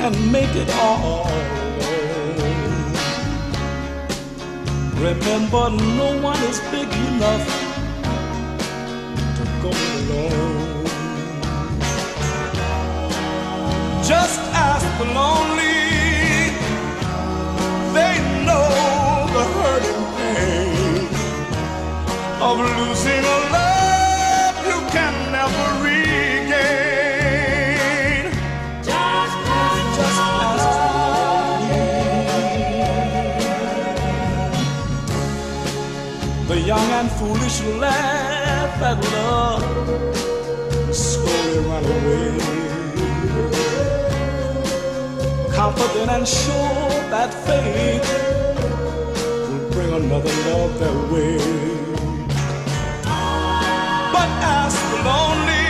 and make it all alone. Remember, no one is big enough to go alone. Just ask the lonely, they know the hurt and pain of losing a love you can never regain. Just ask me. The young and foolish laugh at love, slowly run away, confident and sure that fate will bring another love their way. But ask the lonely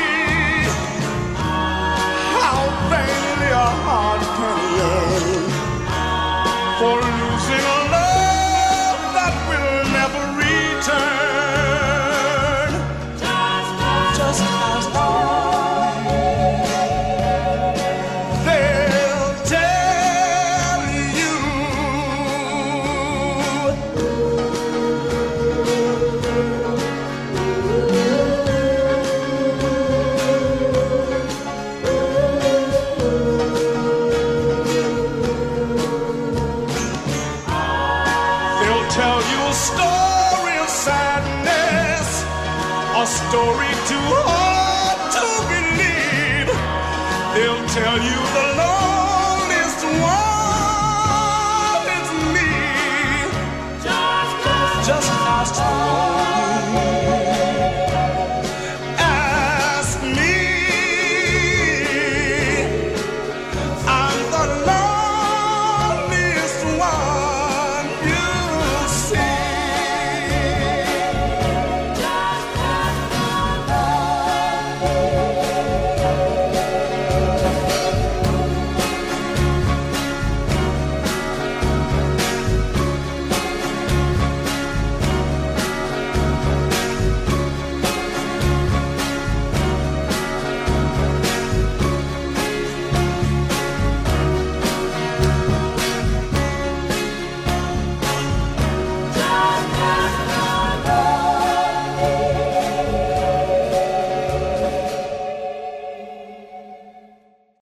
how vainly a heart can yearn for losing a love that will never return. Just ask me. They'll tell you. They'll tell you a story of sadness, a story too hard to believe. They'll tell you the loneliest one